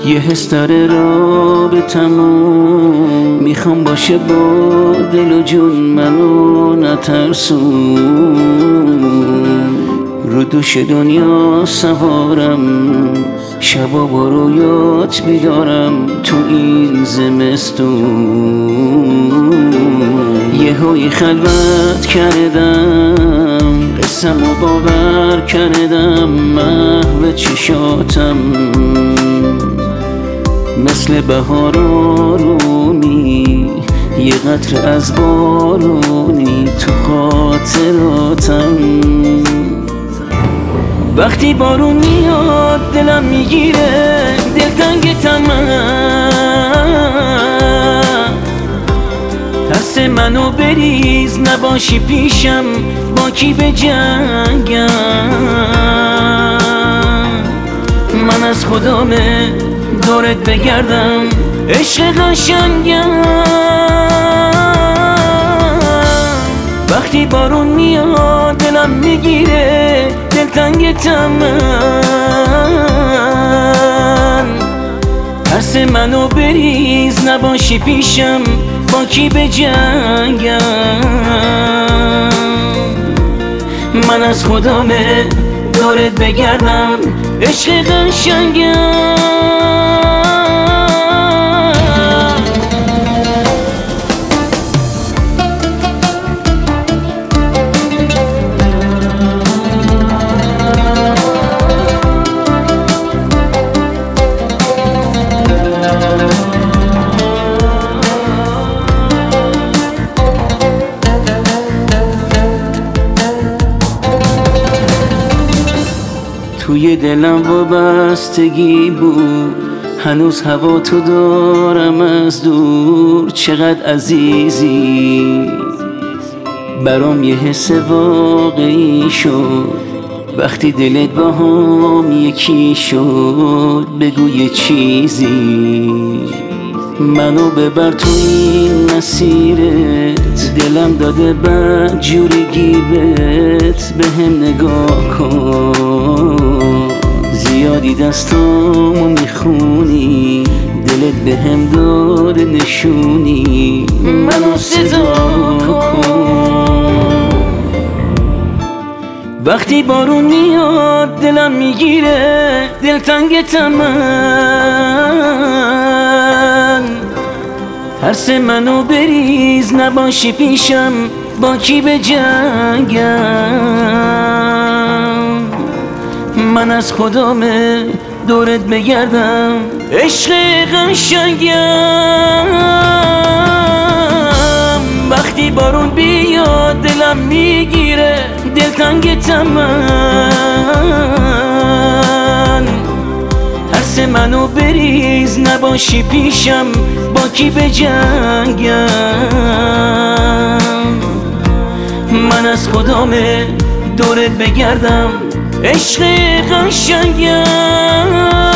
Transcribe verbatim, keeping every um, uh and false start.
یه حس داره رابطمون، میخوام باشه با دل و جون، منو نترسون. رو دوش دنیا سوارم، شبا با رویات بیدارم تو این زمستون. یه های خلوت کردم، قسم و باور کردم، محو چشاتم مثل بهار آرومی، یه قطره از بارونی تو خاطراتم. وقتی بارون میاد دلم میگیره، دلتنگتم من، ترس منو بریز نباشی پیشم، با کی به جنگم. من از خدامه دورت بگردم، عشق قشنگم. وقتی بارون میاد دلم میگیره، دلتنگتم من، ترس منو بریز نباشی پیشم، با کی به جنگم. من از خدامه دورت بگردم، عشق قشنگم. توی دلم وابستگی بود، هنوز هوا تو دارم از دور. چقدر عزیزی برام، یه حس واقعی شد وقتی دلت با هم یکی شد. بگو یه چیزی، منو ببر تو این مسیرت، دلم داده بد جوری گیبت. به هم نگاه کن، زیادی دستامو میخونی، دلت به هم داده نشونی. منو صدا کن، وقتی بارون میاد دلم میگیره، دلتنگتم من، ترس منو بریز نباشی پیشم، با کی به جنگم. من از خدامه دورت بگردم، عشق قشنگم. وقتی بارون بیاد دلم میگیره، دلتنگتم من، ترس منو بریز نباشی پیشم، با کی به جنگم. من از خدامه دورت بگردم، عشق قشنگم.